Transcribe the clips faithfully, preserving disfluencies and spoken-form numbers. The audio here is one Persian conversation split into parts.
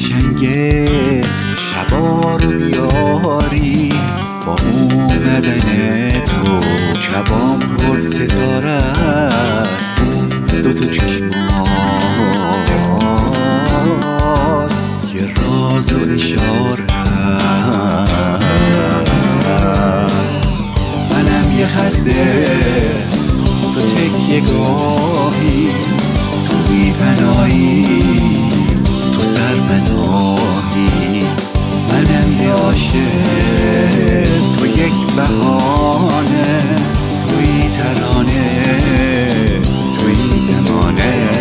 قشنگه شبا رو بیاری، با اومدن تو شبام پر ستاره است. دوتا چشمات یه راز و اشاره، منم یه خسته تو تکیه گاهی، تو بی پناهی تو سرپناهی، منم یه عاشق تو یک بهانه، توی ترانه توی زمانه.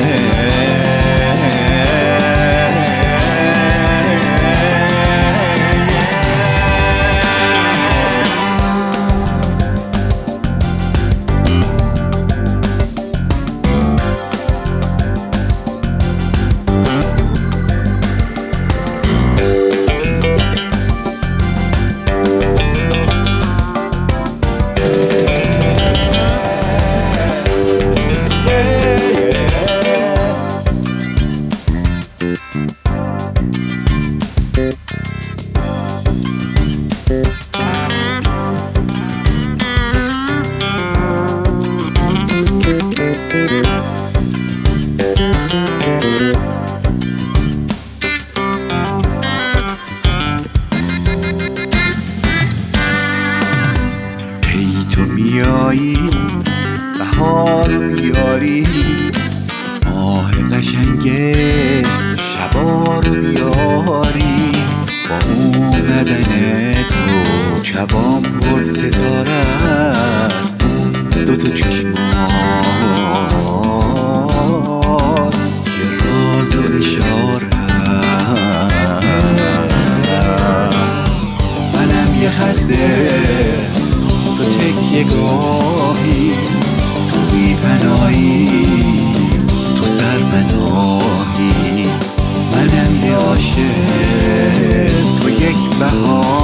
تو میایی بهار بیاری، ماه قشنگه شبا رو بیاری، با اومدن تو شبام پر ستاره است. دوتا چشمات یه راز و اشاره، منم یه خسته تو تکیه گاهی، تو بی پناهی تو سرپناهی، منم یه عاشق تو یک بهار.